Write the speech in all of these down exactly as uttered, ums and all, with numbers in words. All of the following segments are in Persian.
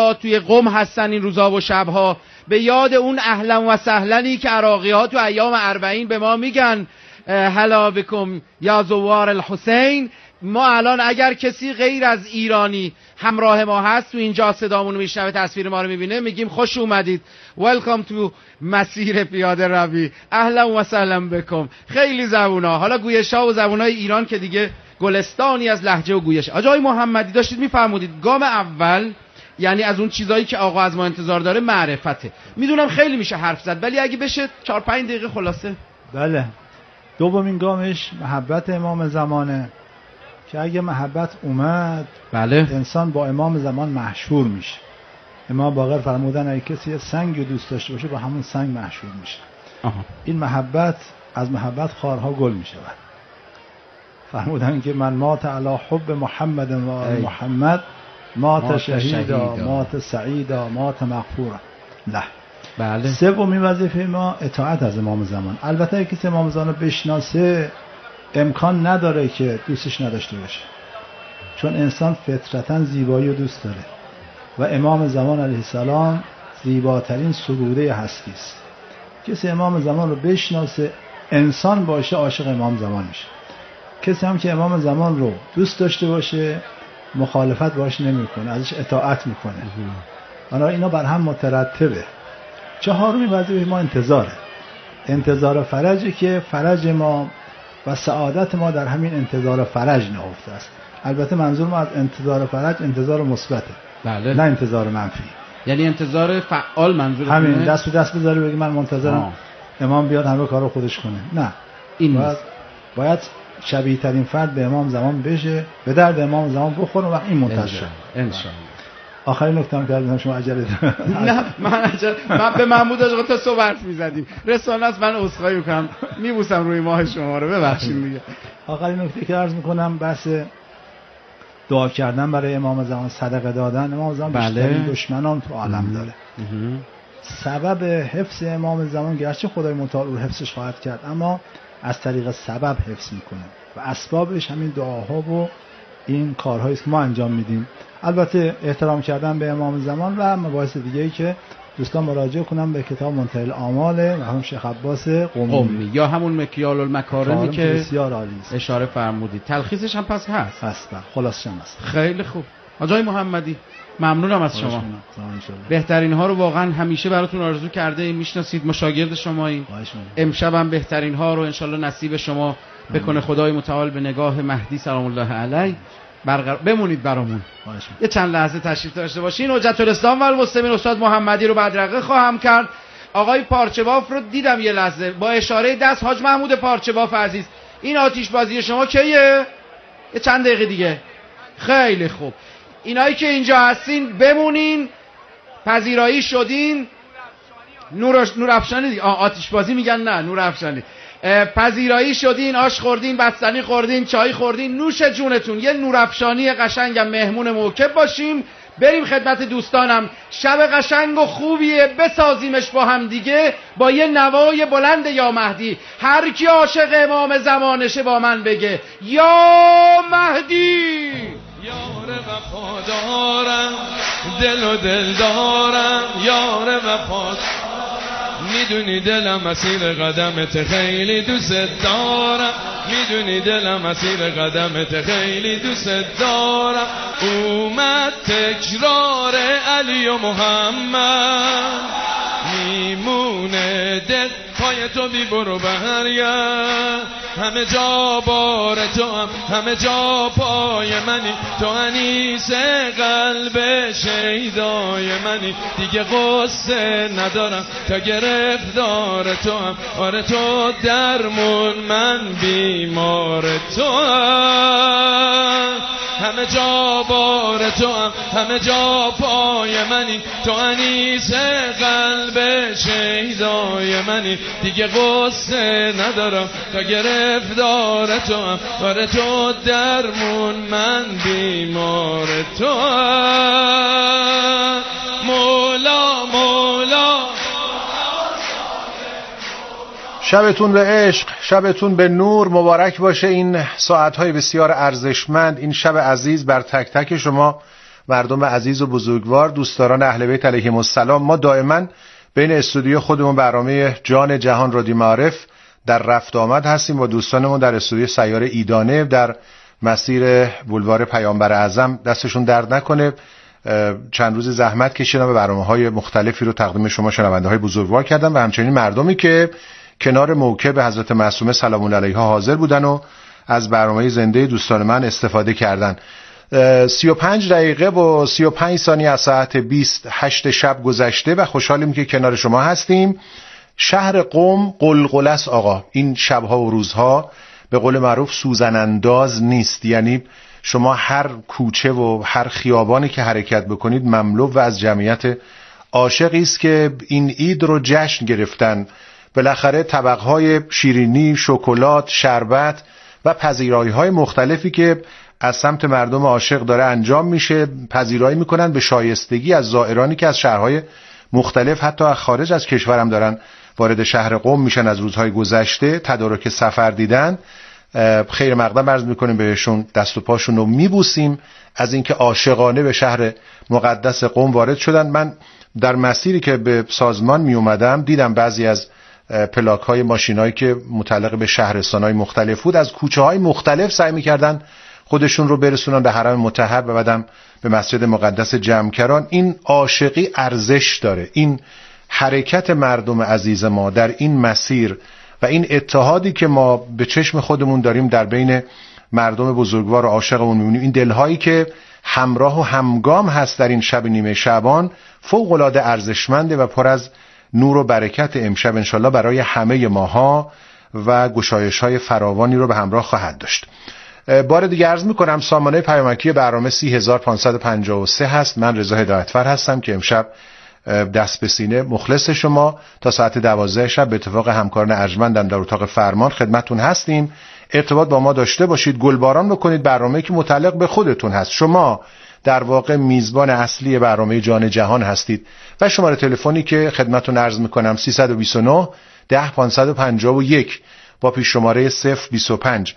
ها توی قم هستن این روزا و شبها، به یاد اون اهلا و سهلنی که عراقی ها تو ایام اربعین به ما میگن هلا بکم یا زوار الحسین. ما الان اگر کسی غیر از ایرانی همراه ما هست تو اینجا صدامون رو میشنوه، تصویر ما رو میبینه، میگیم خوش اومدید، ویلکام تو مسیر پیاده روی، اهلا و سهلا بکم. خیلی زبونا، حالا گویش‌ها و زبونای ایران که دیگه گلستانی از لهجه و گویش. آقای محمدی داشتید میفرمودید گام اول، یعنی از اون چیزایی که آقا از ما انتظار داره معرفته. میدونم خیلی میشه حرف زد، ولی اگه بشه چهار پنج دقیقه خلاصه. بله. دومین گامش محبت امام زمانه که اگه محبت اومد بله انسان با امام زمان محشور میشه. امام باقر فرمودن اگه کسی سنگ رو دوست داشته باشه با همون سنگ محشور میشه. آها. این محبت، از محبت خارها گل میشه. فرمودن که من مات علی حب محمد و آل محمد مات شهیدا مات سعیدا مات مغفورا له. بله. سومین وظیفه ما اطاعت از امام زمان. البته کسی امام زمان رو بشناسه امکان نداره که دوستش نداشته باشه، چون انسان فطرتاً زیبایی رو دوست داره و امام زمان علیه السلام زیباترین سروده هستی است. کسی امام زمان رو بشناسه انسان باشه عاشق امام زمان میشه. کسی هم که امام زمان رو دوست داشته باشه مخالفت باش نمیکنه، ازش اطاعت میکنه. حالا اینا بر هم مترتبه. چهارمین وظیفه ما انتظاره. انتظار فرجی که فرج ما و سعادت ما در همین انتظار فرج نهفته است. البته منظور ما از انتظار فرج انتظار مثبته. بله. نه انتظار منفی. یعنی انتظار فعال منظور همین دست به دست بذاری بگی من منتظرم آه. امام بیاد همه کارو خودش کنه. نه. این باید, باید شبیه ترین فرد به امام زمان بشه، به درد امام زمان بخوره و این منتظر. ان شاء الله. آخرین نکته هم کردم شما عجله نه من عجله من به محمود آقا تا صبح حرف می‌زدیم. رسانه است، من عذرخواهی می‌کنم، میبوسم روی ماه شما رو، ببخشید دیگه. آخرین نکته که عرض می‌کنم بحث دعا کردن برای امام زمان، صدقه دادن. امام زمان بیشترین دشمنان تو عالم داره. سبب حفظ امام زمان گرچه خدای متعال رو حفظش خواهد کرد، اما از طریق سبب حفظ میکنه و اسبابش همین دعاها و این کارهایی است که ما انجام میدیم. البته احترام کردن به امام زمان و مباحث دیگه‌ای که دوستان مراجعه کنم به کتاب منتهی الاعمال مرحوم شیخ عباس قمی, قمی یا همون مکیال المکارمی که بسیار عالی است، اشاره فرمودید. تلخیصش هم پس هست هست خلاصش هم هست. خیلی خوب. آقای محمدی ممنونم از شما. بهترین ها رو واقعا همیشه براتون آرزو کرده ایم، میشناسید، مشاگرد شماییم. امشب هم بهترین ها رو انشالله نصیب شما بکنه خدای متعال به نگاه مهدی سلام الله علیه. برقرار بمونید برامون. یه چند لحظه تشریف داشته باشین. حجت الاسلام و المسلمین استاد محمدی رو بدرقه خواهم کرد. آقای پارچه‌باف رو دیدم یه لحظه با اشاره دست. حاج محمود پارچه‌باف عزیز، این آتش بازی شما کیه؟ یه چند دقیقه دیگه. خیلی خوب. اینایی که اینجا هستین بمونین، پذیرایی شدین. نور نورافشانی دیگه، آتش بازی میگن، نه نورافشانی. پذیرایی شدین، آش خوردین، بستنی خوردین، چای خوردین، نوش جونتون. یه نورافشانی قشنگم مهمون موکب باشیم. بریم خدمت دوستانم. شب قشنگ و خوبیه، بسازیمش با هم دیگه با یه نوای بلند یا مهدی. هر کی عاشق امام زمانشه با من بگه یا مهدی. یار وفادارم، دل و دل دارم، یار وفادارم، میدونی دلم مسیر قدمت خیلی دوست دارم، میدونی دلم مسیر قدمت خیلی دوست دارم. اومد تکرار علی و محمد، میمونه دل پای تو بی برو برگرد. همه جا بار تو هم، همه جا پای منی، تو انیس قلب شیدای منی. دیگه قصه ندارم تا گرفتار تو هم، آره تو درمون من بیمار تو هم. همه جا بار تو هم، همه جا پای منی، تو انیس قلب شیدای منی. دیگه قصه ندارم تا گرفتار تو هم، آره تو درمون من بیمار تو هم. مولا مولا. شبتون به عشق، شبتون به نور مبارک باشه. این ساعتهای بسیار ارزشمند، این شب عزیز بر تک تک شما مردم عزیز و بزرگوار، دوستداران اهل بیت علیهم السلام، ما دائما بین استودیو خودمون برنامه جان جهان رادیو معارف در رفت آمد هستیم با دوستانمون در استودیو سیاره ایدانه در مسیر بولوار پیامبر اعظم. دستشون درد نکنه، چند روز زحمت کشیدن و برنامه‌های مختلفی رو تقدیم شما شنونده‌های بزرگوار کردن و همچنین مردمی که کنار موکب حضرت معصومه سلام الله علیها حاضر بودن و از برنامه زنده دوستان من استفاده کردن. سی و پنج دقیقه و سی و پنج ثانیه از ساعت بیست و هشت شب گذشته و خوشحالیم که کنار شما هستیم. شهر قم قلقله است آقا. این شبها و روزها به قول معروف سوزن انداز نیست، یعنی شما هر کوچه و هر خیابانی که حرکت بکنید مملو و از جمعیت عاشقی است که این عید رو جشن گرفتن. بالاخره طبقهای شیرینی، شکلات، شربت و پذیرایی‌های مختلفی که از سمت مردم عاشق داره انجام میشه، پذیرایی میکنن به شایستگی از زائرانی که از شهرهای مختلف حتی از خارج از کشورم دارن وارد شهر قم میشن از روزهای گذشته، تدارک سفر دیدن. خیر مقدم عرض میکنیم بهشون، دست و پاشون رو میبوسیم از اینکه عاشقانه به شهر مقدس قم وارد شدن. من در مسیری که به سازمان میومدم دیدم بعضی از پلاک های ماشین هایی که متعلق به شهرستان های مختلف بود از کوچه های مختلف سعی میکردن خودشون رو برسونن به حرم مطهر و بعدم به مسجد مقدس جمکران. این عاشقی ارزش داره، این حرکت مردم عزیز ما در این مسیر و این اتحادی که ما به چشم خودمون داریم در بین مردم بزرگوار و عاشقمون می‌بینیم، این دلهایی که همراه و همگام هست در این شب نیمه شعبان، فوق‌العاده ارزشمنده و پر از نور و برکت امشب انشالله برای همه ماها و گشایش‌های فراوانی رو به همراه خواهد داشت. بار دیگه عرض می‌کنم سامانه پیامکی برنامه سی هزار و پانصد و پنجاه و سه هست. من رضا هدایتفر هستم که امشب دست به سینه مخلص شما تا ساعت دوازده شب به اتفاق همکاران ارجمندم در اتاق فرمان خدمتتون هستیم. ارتباط با ما داشته باشید، گلباران بکنید برنامه‌ای که متعلق به خودتون هست. شما در واقع میزبان اصلی برنامه جان جهان هستید و شماره تلفنی که خدمتتون عرض می‌کنم سیصد و بیست و نه ده پانصد و پنجاه و یک با پیش شماره صفر بیست و پنج.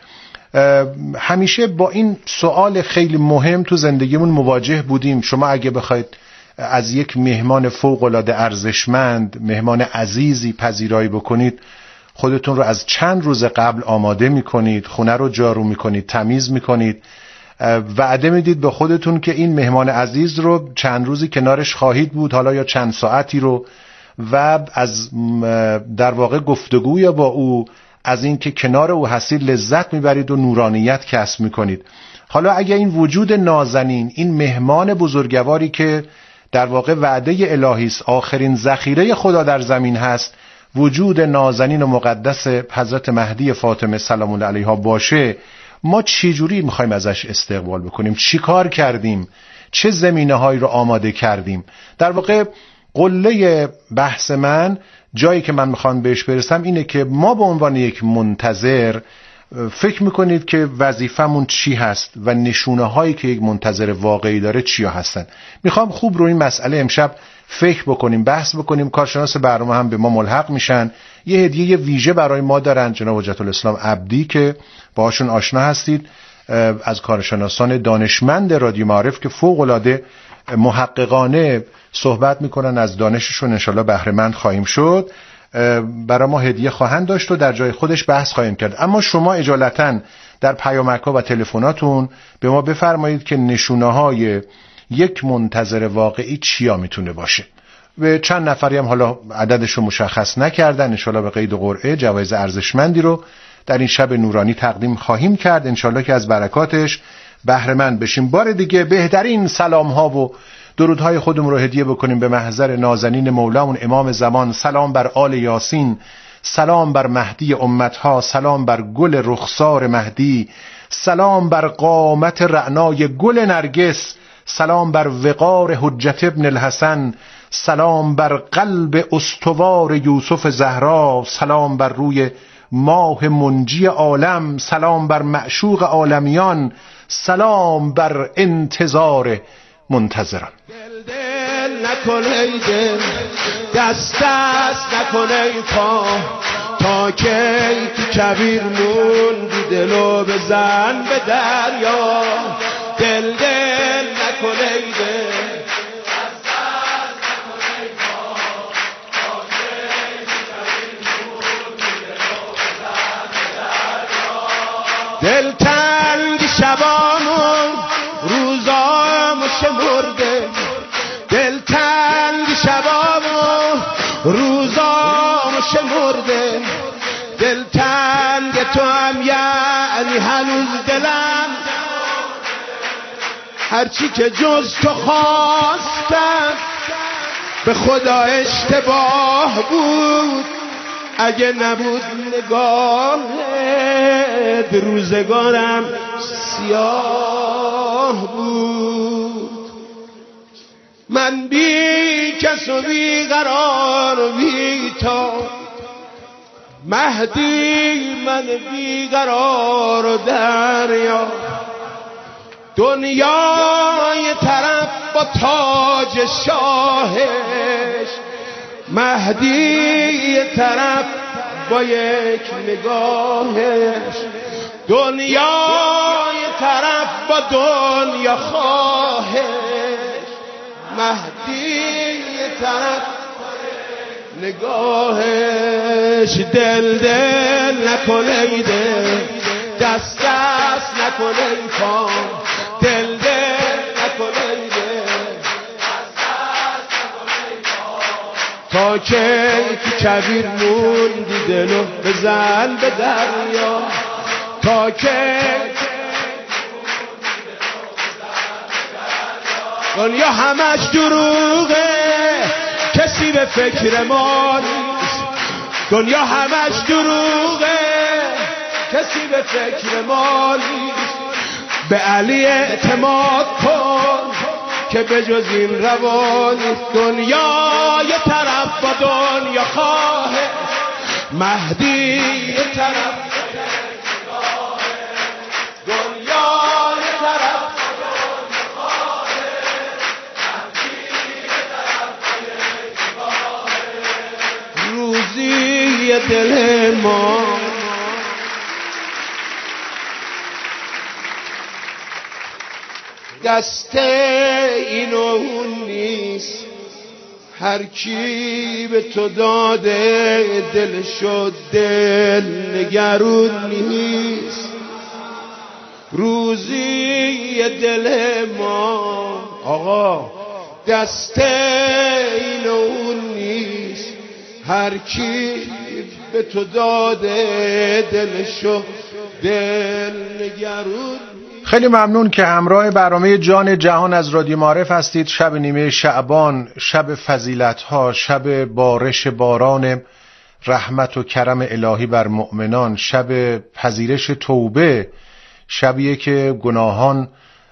همیشه با این سوال خیلی مهم تو زندگیمون مواجه بودیم. شما اگه بخواید از یک مهمان فوق‌العاده ارزشمند، مهمان عزیزی پذیرایی بکنید، خودتون رو از چند روز قبل آماده میکنید، خونه رو جارو میکنید، تمیز میکنید، وعده میدید به خودتون که این مهمان عزیز رو چند روزی کنارش خواهید بود، حالا یا چند ساعتی رو، و از در واقع گفتگوی با او، از این که کنار او هستید لذت میبرید و نورانیت کسب میکنید. حالا اگه این وجود نازنین، این مهمان بزرگواری که در واقع وعده الهی است، آخرین ذخیره خدا در زمین هست، وجود نازنین و مقدس حضرت مهدی فاطمه سلام الله علیها باشه، ما چه جوری میخوایم ازش استقبال بکنیم؟ چی کار کردیم؟ چه زمینه هایی رو آماده کردیم؟ در واقع قله بحث من، جایی که من میخوام بهش برسم اینه که ما به عنوان یک منتظر فکر میکنید که وظیفمون چی هست و نشونه هایی که یک منتظر واقعی داره چیا هستن. میخوام خوب رو این مسئله امشب فکر بکنیم، بحث بکنیم. کارشناس برنامه هم به ما ملحق میشن، یه هدیه ویژه برای ما دارن جناب حجت الاسلام عبدی که باهاشون آشنا هستید، از کارشناسان دانشمند رادیو معارف که فوق العاده محققانه صحبت میکنن، از دانششون انشالله بهره مند خواهیم شد. برای ما هدیه خواهند داشت و در جای خودش بحث خواهیم کرد. اما شما اجالتا در پیامک‌ها و تلفناتون به ما بفرمایید که نشونه‌های یک منتظر واقعی چیا میتونه باشه. و چند نفری هم حالا عددش رو مشخص نکردن، انشالله به قید قرعه جوایز ارزشمندی رو در این شب نورانی تقدیم خواهیم کرد، انشالله که از برکاتش بهره مند بشیم. بار دیگه بهترین سلام ها و درودهای خودمون رو هدیه بکنیم به محضر نازنین مولامون امام زمان. سلام بر آل یاسین، سلام بر مهدی امتها، سلام بر گل رخسار مهدی، سلام بر قامت رعنای گل نرگس، سلام بر وقار حجت ابن الحسن، سلام بر قلب استوار یوسف زهرا، سلام بر روی ماه منجی عالم، سلام بر معشوق عالمیان، سلام بر انتظار منتظران. دل دل نکن ای دل، دست دست نکن ای پا، تا کی تو کبیر موندی دلو بزن به دریا. دل دل نکن ای دل، دلتنگ شبامون روزامو شمرده، دلتنگ شبامون روزامو شمرده، دلتنگ تو هم یعنی هنوز دلم هرچی که جز تو خواستم به خدا اشتباه بود، اگه نبود نگاهت روزگارم سیاه بود. من بی کس و بی قرار و بی تا، مهدی من بی قرار و دریا، دنیای طرف با تاج شاهش، مهدی طرف با یک نگاهش، دنیای طرف با دنیا خواهش، مهدی طرف نگاهش. دل دل نکنه دل، دست دست نکنه پا، دل دل نکنه دل، دست دست نکنه پا، تا که کبیر موندی دلو بزن به دریا، تا که دنیا همش دروغه کسی به فکر ما نیست، دنیا همش دروغه کسی به فکر ما نیست، به علی اعتماد کن که به جز این روا نیست، دنیا یه طرف با دنیا خواهه، مهدی یه طرف دنیا یه طرف با دنیا خواهه، مهدی یه طرف روزی دل ما. دست این و اون نیست، هر کی به تو داده دلشو دل نگرون نیست، روزی دل ما آقا دست این و اون نیست، هر کی به تو داده دلشو دل نگرون. خیلی ممنون که همراه برنامه جان جهان از رادیو معارف هستید. شب نیمه شعبان، شب فضیلت‌ها، شب بارش باران رحمت و کرم الهی بر مؤمنان، شب پذیرش توبه، شبیه که گناهان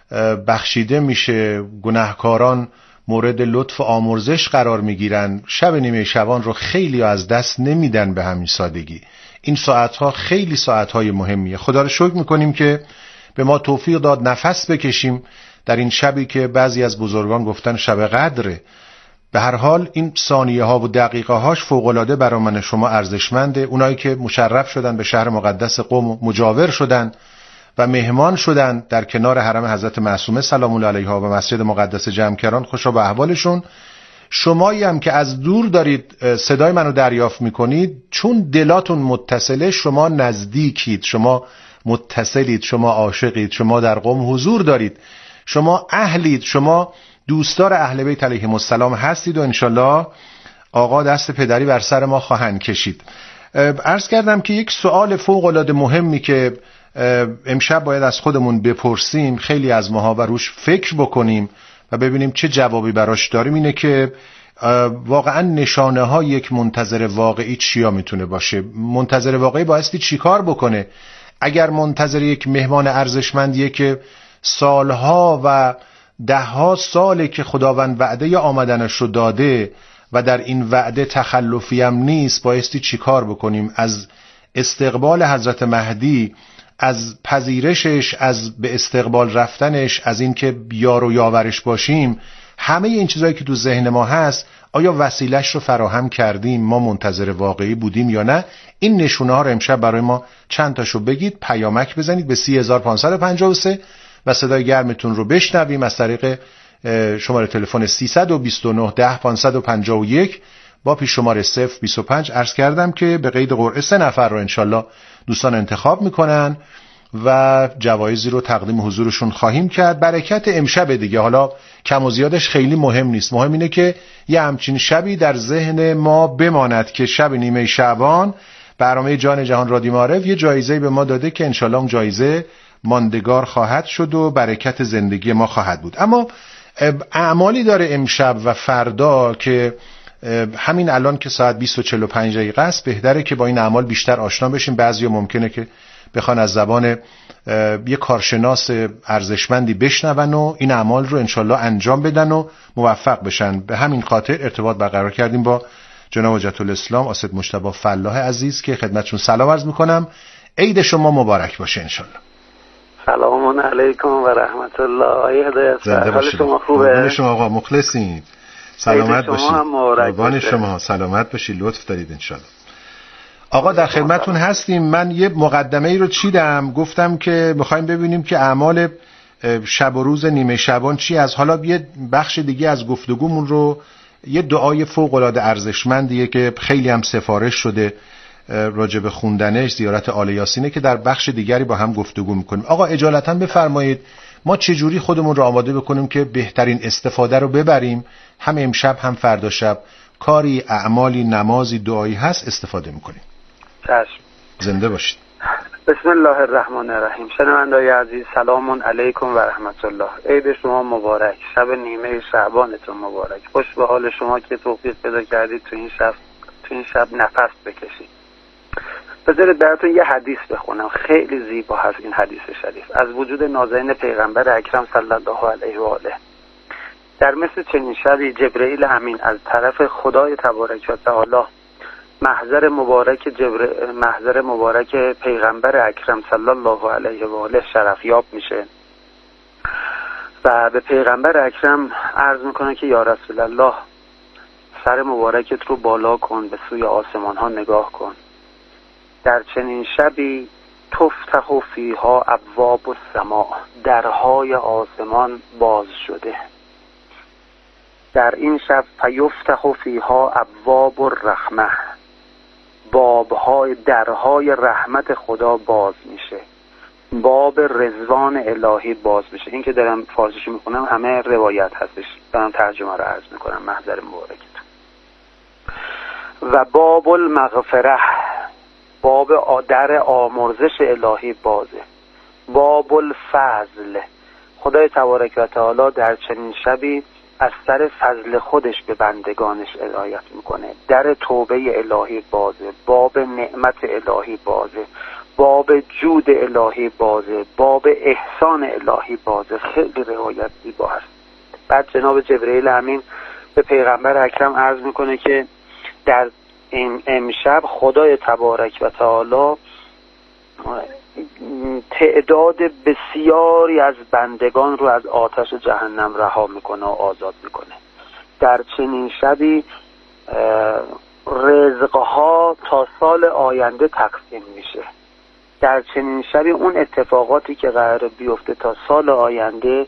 بخشیده میشه، گناهکاران مورد لطف و آمرزش قرار میگیرن. شب نیمه شعبان رو خیلی از دست نمیدن به همین سادگی. این ساعتها خیلی ساعتهای مهمیه. خدا رو شکر میکنیم که به ما توفیق داد نفس بکشیم در این شبی که بعضی از بزرگان گفتن شب قدره. به هر حال این ثانیه ها و دقیقه هاش فوق‌العاده برای من شما ارزشمنده. اونایی که مشرف شدن به شهر مقدس قم، مجاور شدن و مهمان شدن در کنار حرم حضرت معصومه سلام الله علیها و مسجد مقدس جمکران، خوشا به احوالشون. شمایی هم که از دور دارید صدای منو دریافت میکنید، چون دلاتون متصله، شما نزدیکید، شما متصلید، شما عاشقید، شما در قم حضور دارید، شما اهلید، شما دوستدار اهل بیت علیهم السلام هستید و انشالله آقا دست پدری بر سر ما خواهند کشید. عرض کردم که یک سوال فوق العاده مهمی که امشب باید از خودمون بپرسیم، خیلی از ماها و روش فکر بکنیم و ببینیم چه جوابی براش داریم، اینه که واقعا نشانه های یک منتظر واقعی چیا میتونه باشه؟ منتظر واقعی بایستی چی کار بکنه؟ اگر منتظر یک مهمان ارزشمندیه که سالها و دهها ساله که خداوند وعده آمدنش رو داده و در این وعده تخلفی هم نیست، بایستی چی کار بکنیم؟ از استقبال حضرت مهدی، از پذیرشش، از به استقبال رفتنش، از این که یار و یاورش باشیم، همه این چیزایی که تو ذهن ما هست، آیا وسیلش رو فراهم کردیم؟ ما منتظر واقعی بودیم یا نه؟ این نشونه ها رو امشب برای ما چند تاشو بگید، پیامک بزنید به سی هزار و پانصد و پنجاه و سه و صدای گرمتون رو بشنویم از طریق شماره تلفن سیصد و بیست و نه ده پانصد و پنجاه و یک با پیش شماره صفر بیست و پنج. عرض کردم که به قید قرعه سه نفر رو انشالله دوستان انتخاب میکنن و جوایزی رو تقدیم حضورشون خواهیم کرد. برکت امشب دیگه، حالا کم و زیادش خیلی مهم نیست، مهم اینه که یه همچین شبی در ذهن ما بماند که شب نیمه شعبان برنامه جان جهان رادیو معارف یه جایزه به ما داده که انشالله اون جایزه ماندگار خواهد شد و برکت زندگی ما خواهد بود. اما اعمالی داره امشب و فردا که همین الان که ساعت بیست و چهل و پنج دقیقه است بهتره که با این اعمال بیشتر آشنا بشیم. بعضیا ممکنه که بخوان از زبان یه کارشناس ارزشمندی بشنون و این اعمال رو انشالله انجام بدن و موفق بشن. به همین خاطر ارتباط برقرار کردیم با جناب حجت الاسلام آسد مجتبی فلاح عزیز که خدمتشون سلام عرض میکنم. عید شما مبارک باشه انشالله. سلام علیکم و رحمت الله. آقای هدایت، حال شما خوبه؟ حال شما آقا مخلصین. سلامت باشید. قربان شما، سلامت باشید، لطف دارید انشالله. آقا در خدمتون هستیم. من یه مقدمه ای رو چیدم، گفتم که می‌خوایم ببینیم که اعمال شب و روز نیمه شعبان چی از. حالا یه بخش دیگه از گفتگومون رو یه دعای فوق‌العاده ارزشمندیه که خیلی هم سفارش شده راجع به خوندنش، زیارت آل یاسینه، که در بخش دیگری با هم گفتگو می‌کنیم. آقا اجالتا بفرمایید ما چجوری خودمون رو آماده بکنیم که بهترین استفاده رو ببریم، هم امشب هم فردا شب کاری، اعمالی، نمازی، دعایی هست استفاده می‌کنیم. چشم. زنده باشید. بسم الله الرحمن الرحیم. شنوندگان عزیز، سلام علیکم و رحمت الله. عید شما مبارک، شب نیمه شعبانتون مبارک. خوش به حال شما که توفیق پیدا کردید تو این شب تو این شب نفس بکشید. بذارید براتون یه حدیث بخونم، خیلی زیبا هست این حدیث شریف، از وجود نازنین پیغمبر اکرم صلی الله علیه و آله. در مثل چنین شبی جبرئیل امین از طرف خدای تبارک و تعالی محضر مبارک جبر... محضر مبارک پیغمبر اکرم صلی الله علیه و آله شرفیاب میشه و به پیغمبر اکرم عرض میکنه که یا رسول الله، سر مبارکت رو بالا کن، به سوی آسمان ها نگاه کن. در چنین شبی تفتح فیها ابواب السماء، درهای آسمان باز شده. در این شب فیفتح فیها ابواب الرحمه، بابهای درهای رحمت خدا باز میشه، باب رضوان الهی باز میشه. این که دارم فارسیش میکنم همه روایت هستش، دارم ترجمه رو عرض میکنم محضر مبارکت. و باب المغفره، باب در آمرزش الهی بازه. باب الفضل، خدای تبارک و تعالی در چنین شبی از سر فضل خودش به بندگانش عنایت میکنه. در توبه الهی بازه، باب نعمت الهی بازه، باب جود الهی بازه، باب احسان الهی بازه. خیلی روایت زیبا هست. بعد جناب جبرئیل امین به پیغمبر اکرم عرض میکنه که در این امشب خدای تبارک و تعالی تعداد بسیاری از بندگان رو از آتش جهنم رها میکنه و آزاد میکنه. در چنین شبی رزقها تا سال آینده تقسیم میشه. در چنین شبی اون اتفاقاتی که قرار بیفته تا سال آینده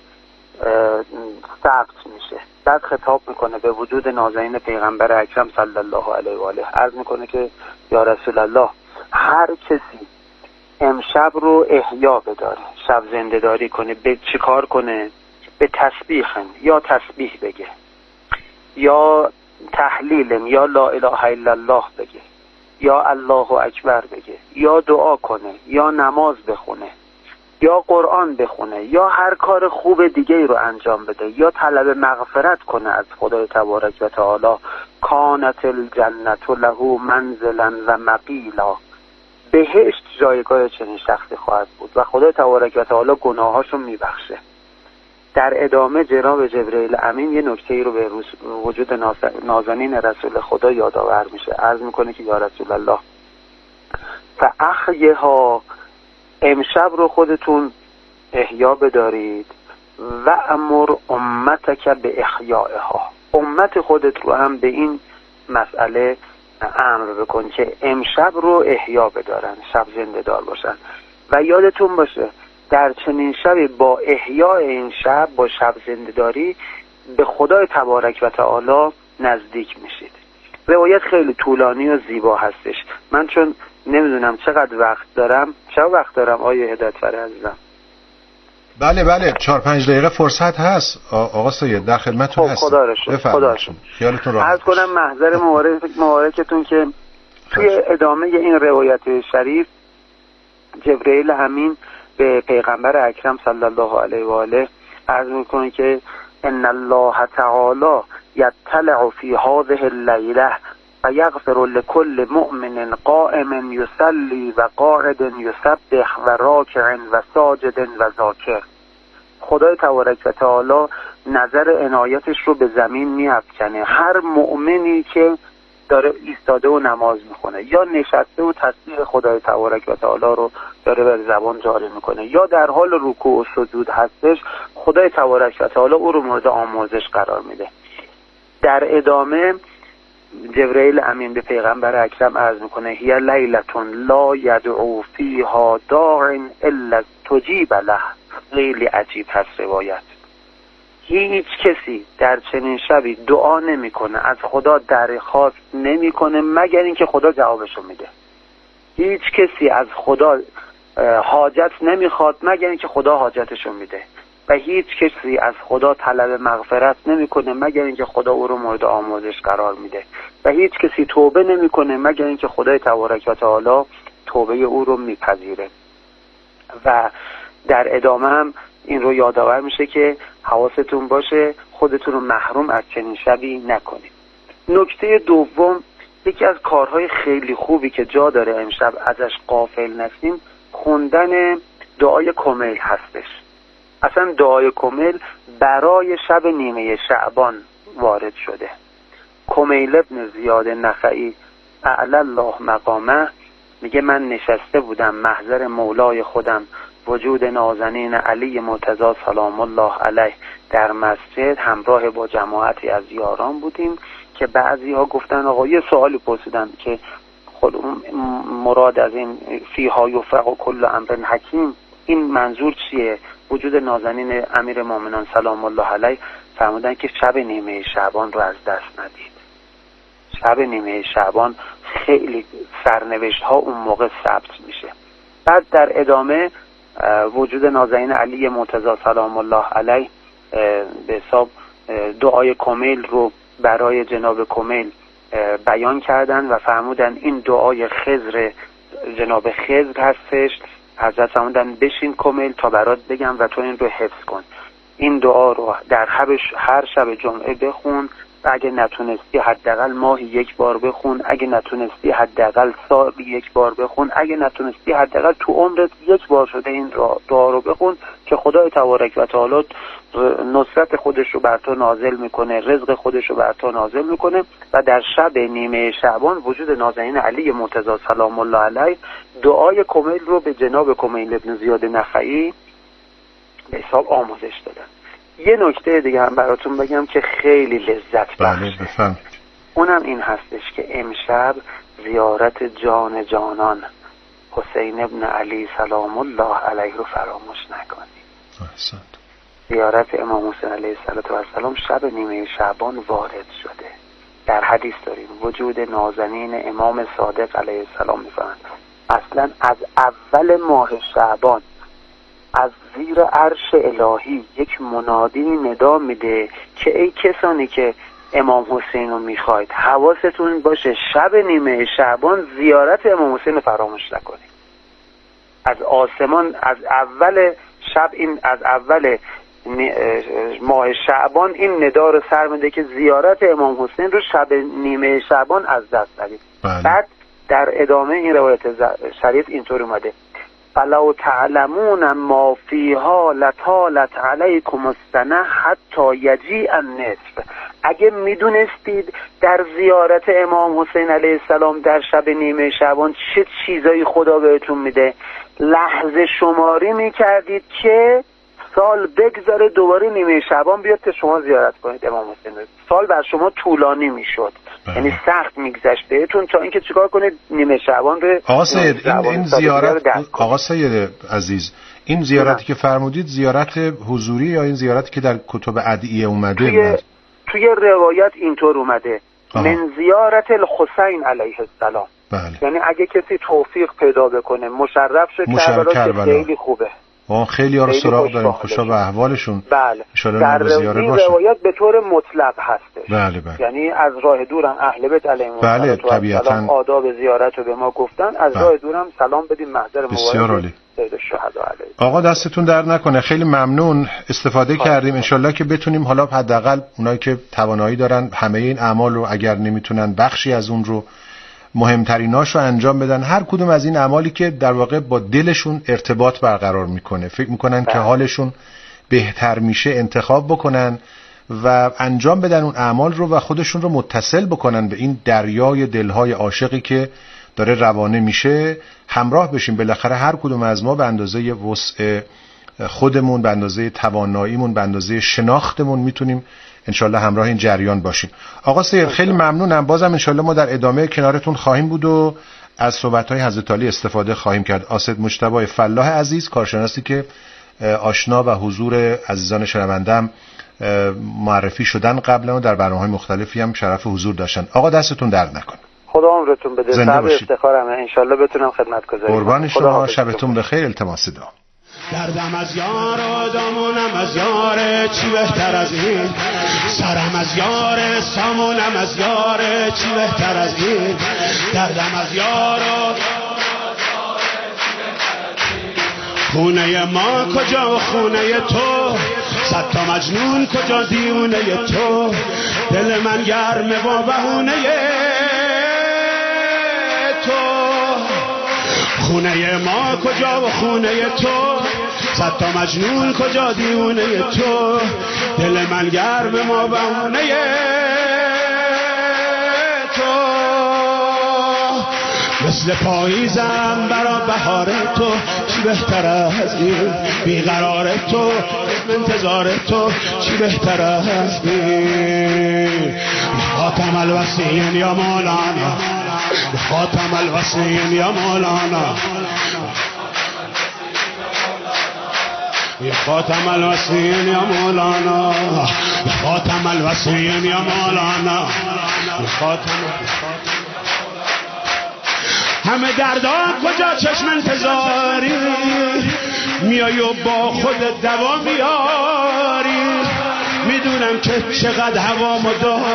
ثبت میشه. بعد خطاب میکنه به وجود نازنین پیغمبر اکرم صلی الله علیه و آله، عرض میکنه که یا رسول الله، هر کسی امشب رو احیا بداره، شب زنده داری کنه، به چی کار کنه؟ به تسبیح، یا تسبیح بگه، یا تحلیل، یا لا اله الا الله بگه، یا الله اکبر بگه، یا دعا کنه، یا نماز بخونه، یا قرآن بخونه، یا هر کار خوب دیگه رو انجام بده، یا طلب مغفرت کنه از خدای تبارک و تعالی. کانت الجنت له منزلا و مقیلا، بهشت جایگاه چنین شخصی خواهد بود و خدای تبارک و تعالی گناهاشو میبخشه. در ادامه جناب جبرئیل امین یه نکته‌ای رو به وجود نازنین رسول خدا یادآور میشه. عرض میکنه که یا رسول الله، فاحیها، امشب رو خودتون احیا بدارید و امر امتک به احیائها، امت خودت رو هم به این مسئله امر بکن که امشب رو احیا بدارن، شب زنده دار باشن. و یادتون باشه در چنین شبی با احیاء این شب، با شب زنده داری، به خدای تبارک و تعالی نزدیک میشید. روایت خیلی طولانی و زیبا هستش، من چون نمیدونم چقدر وقت دارم. چه وقت دارم آیه هدایتفر عزیزم؟ بله بله چهار پنج دقیقه فرصت هست آقا سید، در خدمتتون هستم. خدا رو شکر. خدا رو شکر. خیالتون راحت. عرض کنم محضر مبارک مبارکتون که توی ادامه این روایت شریف جبرئیل امین به پیغمبر اکرم صلی الله علیه و آله عرض میکنه که ان الله تعالی یطلع فی هذه اللیله و یغفر لكل مؤمن قائم یصلی و قاعد یسبح و راکع و ساجد و ذاکر. خدای تبارک و تعالی نظر عنایتش رو به زمین میافکنه. هر مؤمنی که داره ایستاده و نماز میخونه یا نشسته و تسبیح خدای تبارک و تعالی رو داره بر زبان جاری میکنه یا در حال رکوع و سجود هستش، خدای تبارک و تعالی او رو مورد آمرزش قرار میده. در ادامه جبرئیل امین به پیغمبر اکرم عرض میکنه هی لیلتون لا یدعو فیها داع الا تجیب له. خیلی عجیب هست روایت. هیچ کسی در چنین شبی دعا نمیکنه، از خدا درخواست نمیکنه مگر اینکه خدا جوابشو میده. هیچ کسی از خدا حاجت نمیخواد مگر اینکه خدا حاجتشو میده و هیچ کسی از خدا طلب مغفرت نمیکنه مگر اینکه خدا او رو مورد آمرزش قرار میده و هیچ کسی توبه نمیکنه مگر اینکه خدای تبارک و تعالی توبه او رو میپذیره. و در ادامه هم این رو یادآور میشه که حواستون باشه خودتون رو محروم از چنین شبی نکنید. نکته دوم، یکی از کارهای خیلی خوبی که جا داره امشب ازش غافل نشیم خوندن دعای کمیل هستش. اصلا دعای کمیل برای شب نیمه شعبان وارد شده. کمیل ابن زیاد نخعی اعلی الله مقامه میگه من نشسته بودم محضر مولای خودم وجود نازنین علی مرتضی سلام الله علیه در مسجد همراه با جماعتی از یاران بودیم که بعضی ها گفتن آقا یه سوالی پرسیدن که خود مراد از این فیها یفرق و کل امر حکیم این منظور چیه؟ وجود نازنین امیر مومنان سلام الله علیه فرمودن که شب نیمه شعبان رو از دست ندید. شب نیمه شعبان خیلی سرنوشت ها اون موقع ثبت میشه. بعد در ادامه وجود نازنین علی مرتضی سلام الله علیه به حساب دعای کمیل رو برای جناب کمیل بیان کردن و فرمودن این دعای خضر جناب خضر هستش. حضرت فرمودن بشین کمیل تا برات بگم و تو این رو حفظ کن. این دعا رو در هر شب جمعه بخون و اگه نتونستی حداقل ماهی یک بار بخون، اگه نتونستی حداقل سالی یک بار بخون، اگه نتونستی حداقل تو عمرت یک بار شده این دعا رو بخون که خدای تبارک و تعالی نصرت خودش رو بر تو نازل میکنه، رزق خودش رو بر تو نازل میکنه و در شب نیمه شعبان وجود نازنین علی مرتضی سلام الله علیه دعای کمیل رو به جناب کمیل ابن زیاد نخعی به حساب آموزش دادن. یه نکته دیگه هم براتون بگم که خیلی لذت بخشه. اونم این هستش که امشب زیارت جان جانان حسین ابن علی سلام الله علیه رو فراموش نکنید. زیارت امام حسین علیه السلام شب نیمه شعبان وارد شده. در حدیث داریم وجود نازنین امام صادق علیه السلام میفرمایند اصلا از اول ماه شعبان از زیر عرش الهی یک منادی ندا میده که ای کسانی که امام حسین رو میخواید حواستون باشه شب نیمه شعبان زیارت امام حسین رو فراموش نکنید. از آسمان از اول شب این از اول ماه شعبان این ندا رو سر میده که زیارت امام حسین رو شب نیمه شعبان از دست ندید. بعد در ادامه این روایت شریف اینطور اومده فلو تعلمون ما فیها لطالت علیکم السنه حتی یجیء النصف. اگه میدونستید در زیارت امام حسین علیه السلام در شب نیمه شعبان چه چیزایی خدا بهتون میده، لحظه شماری میکردید که سال بگذاره دوباره نیمه شعبان بیاد که شما زیارت کنید امام حسین. سال بر شما طولانی میشد، یعنی سخت میگذشت بهتون تا اینکه چیکار کنید نیمه شعبان رو. آقا سید این, این زیارت آقا سید عزیز این زیارتی که فرمودید زیارت حضوری یا این زیارتی که در کتب ادعیه اومده؟ توی, توی روایت اینطور اومده آها. من زیارت الحسین علیه السلام بله. یعنی اگه کسی توفیق پیدا بکنه مشرف شه کربلا که خیلی خوبه. ما خیلی ها رو سراغ داریم خوشا به احوالشون. بله. در این روایت به طور مطلق هستش. بله بله. یعنی از راه دورم اهل بیت علیهم بله طبیعتاً آداب زیارت رو به ما گفتن، از بله. راه دورم سلام بدیم محضر مبارک سید الشهدا علیه. آقا دستتون درد نکنه، خیلی ممنون استفاده خواهد کردیم. انشالله که بتونیم حالا حداقل اونایی که توانایی دارن همه این اعمال رو، اگر نمیتونن بخشی از اون رو، مهمتریناش رو انجام بدن. هر کدوم از این اعمالی که در واقع با دلشون ارتباط برقرار میکنه، فکر میکنن که حالشون بهتر میشه، انتخاب بکنن و انجام بدن اون اعمال رو و خودشون رو متصل بکنن به این دریای دلهای عاشقی که داره روانه میشه، همراه بشیم. بالاخره هر کدوم از ما به اندازه وسع خودمون، به اندازه تواناییمون، به اندازه شناختمون میتونیم انشالله همراه این جریان باشیم. آقا سید خیلی ممنونم، بازم انشالله ما در ادامه کنارتون خواهیم بود و از صحبت‌های حضرت علی استفاده خواهیم کرد. آسد مجتبی فلاح عزیز، کارشناسی که آشنا و حضور عزیزان شنوندم معرفی شدن قبلا و در برنامه‌های مختلفی هم شرف حضور داشتن. آقا دستتون درد نکنه. خدا عمرتون بده. صبر افتخارمه، انشالله بتونم خدمتگزاری کنم. قربان شما، شبتون بخیر. التماس دعا. دردم از یار و دامونم از یار، چی بهتر از این؟ سرم از یار، سامونم از یار، چی بهتر از این؟ دردم از یار و خونه ما کجا و خونه تو، صد تا مجنون کجا دیونه تو، دل من گرمه و بهونه تو. خونه ما کجا و خونه تو، صد تا مجنون کجا دیونه تو، دل من گرم ما بهونه تو. مثل پاییزم برا بهار تو، چی بهتر از این؟ بیقرار تو، انتظار تو، چی بهتر از این؟ خاتم الوصیین یا مولانا، خاتم الوصیین یا مولانا، یا خاتم الوصیین یا مولانا، یا خاتم الوصیین یا مولانا، یا خاتم. همه دردا کجا چشم انتظاری، میای و با خود دوا میاری، میدونم که چقدر هوامو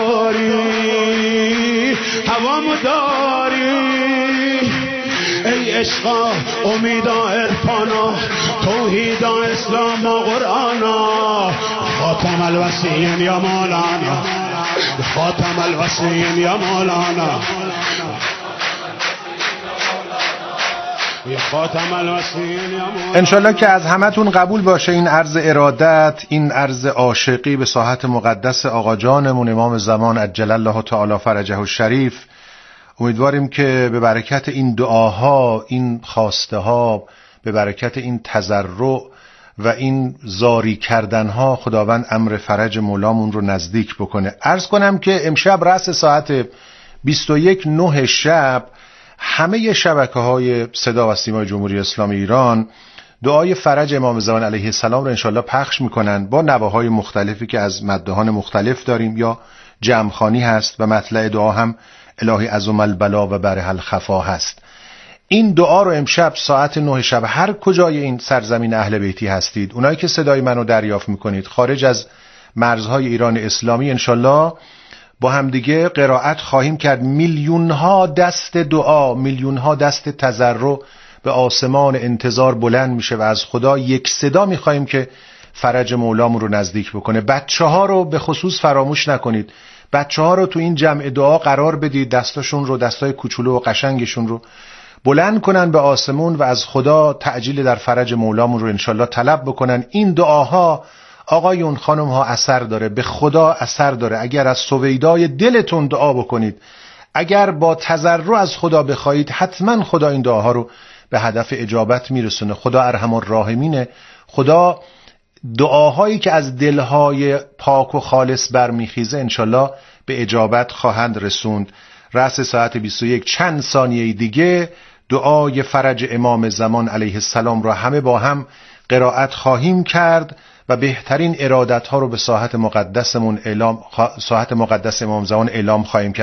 داری، هوامو داری. ای عشقا امیدا عرفانا، توحیدا اسلام و قرآنا، خاتم الوصیین یا مولانا، خاتم الوصیین یا مولانا، انشالله که از همتون قبول باشه این عرض ارادت، این عرض عاشقی به ساحت مقدس آقا جانمون امام زمان عجل الله تعالی فرجه الشریف. امیدواریم که به برکت این دعاها، این خواسته ها، به برکت این تضرع و این زاری کردنها خداوند امر فرج مولامون رو نزدیک بکنه. عرض کنم که امشب رأس ساعت بیست و یک نه شب همه شبکه‌های صدا و سیمای جمهوری اسلامی ایران دعای فرج امام زمان علیه السلام رو انشالله پخش میکنن با نواهای مختلفی که از مدهان مختلف داریم یا جمعخوانی هست و مطلع دعا هم الهی عظم البلا و بره الخفا هست. این دعا رو امشب ساعت نه شب هر کجای این سرزمین اهل بیتی هستید، اونایی که صدای منو دریافت میکنید خارج از مرزهای ایران اسلامی، انشالله با همدیگه قرائت خواهیم کرد. میلیون ها دست دعا، میلیون ها دست تضرع به آسمان انتظار بلند میشه و از خدا یک صدا میخواهیم که فرج مولامون رو نزدیک بکنه. بچه ها رو به خصوص فراموش نکنید، بچه ها رو تو این جمع دعا قرار بدید، دستاشون رو، دستای کوچولو و قشنگشون رو بلند کنن به آسمون و از خدا تعجیل در فرج مولامون رو انشالله طلب بکنن. این دعاها آقایون خانم ها اثر داره، به خدا اثر داره. اگر از سویدای دلتون دعا بکنید، اگر با تضرع از خدا بخواید، حتما خدا این دعاها رو به هدف اجابت میرسونه. خدا ارحم الراحمینه. خدا دعاهایی که از دلهای پاک و خالص برمیخیزه انشالله به اجابت خواهند رسوند. رأس ساعت بیست و یک چند ثانیه دیگه دعای فرج امام زمان علیه السلام را همه با هم قرائت خواهیم کرد و بهترین ارادت ها رو به ساحت مقدسمون اعلام، ساحت مقدس امام زمان اعلام خواهیم کرد.